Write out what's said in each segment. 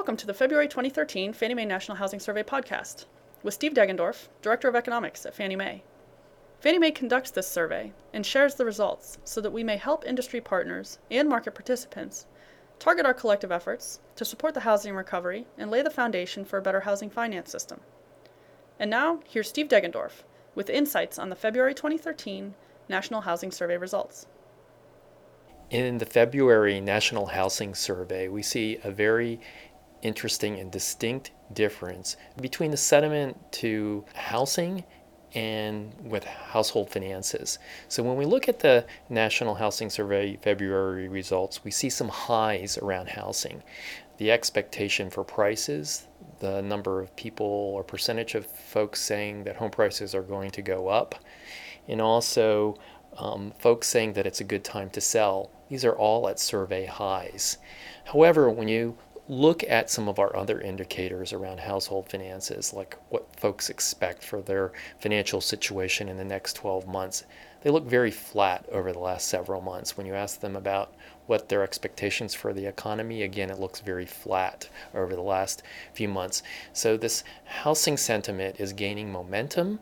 Welcome to the February 2013 Fannie Mae National Housing Survey podcast with Steve Deggendorf, Director of Economics at Fannie Mae. Fannie Mae conducts this survey and shares the results so that we may help industry partners and market participants target our collective efforts to support the housing recovery and lay the foundation for a better housing finance system. And now, here's Steve Deggendorf with insights on the February 2013 National Housing Survey results. In the February National Housing Survey, we see a very interesting and distinct difference between the sentiment to housing and with household finances. So when we look at the National Housing Survey February results, we see some highs around housing. The expectation for prices, the number of people or percentage of folks saying that home prices are going to go up, and also folks saying that it's a good time to sell. These are all at survey highs. However, when you look at some of our other indicators around household finances, like what folks expect for their financial situation in the next 12 months, they look very flat over the last several months. When you ask them about what their expectations for the economy, again, it looks very flat over the last few months. So this housing sentiment is gaining momentum,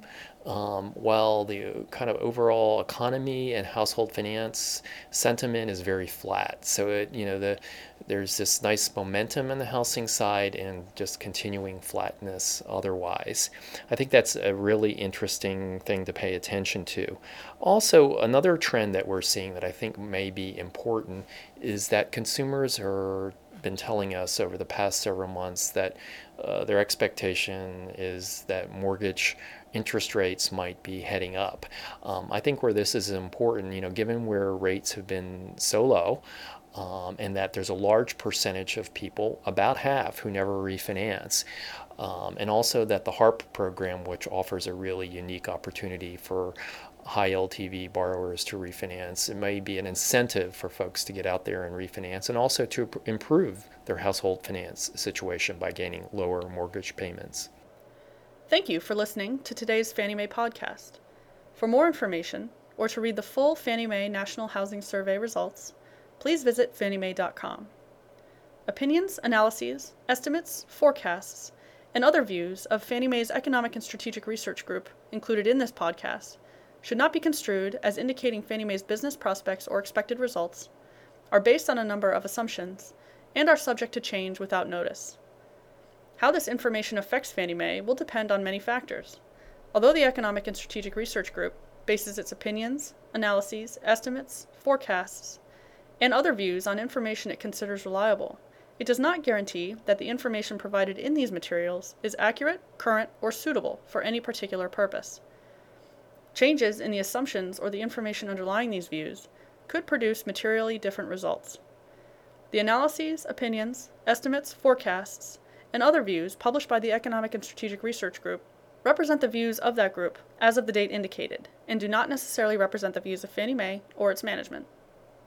while the kind of overall economy and household finance sentiment is very flat. So there's this nice momentum in the housing side and just continuing flatness otherwise. I think that's a really interesting thing to pay attention to. Also, another trend that we're seeing that I think may be important is that consumers are been telling us over the past several months that their expectation is that mortgage interest rates might be heading up. I think where this is important, given where rates have been so low, and that there's a large percentage of people, about half, who never refinance. And also that the HARP program, which offers a really unique opportunity for high LTV borrowers to refinance, it may be an incentive for folks to get out there and refinance, and also to improve their household finance situation by gaining lower mortgage payments. Thank you for listening to today's Fannie Mae podcast. For more information, or to read the full Fannie Mae National Housing Survey results, please visit fanniemae.com. Opinions, analyses, estimates, forecasts, and other views of Fannie Mae's Economic and Strategic Research Group included in this podcast should not be construed as indicating Fannie Mae's business prospects or expected results, are based on a number of assumptions, and are subject to change without notice. How this information affects Fannie Mae will depend on many factors. Although the Economic and Strategic Research Group bases its opinions, analyses, estimates, forecasts, and other views on information it considers reliable, it does not guarantee that the information provided in these materials is accurate, current, or suitable for any particular purpose. Changes in the assumptions or the information underlying these views could produce materially different results. The analyses, opinions, estimates, forecasts, and other views published by the Economic and Strategic Research Group represent the views of that group as of the date indicated, and do not necessarily represent the views of Fannie Mae or its management.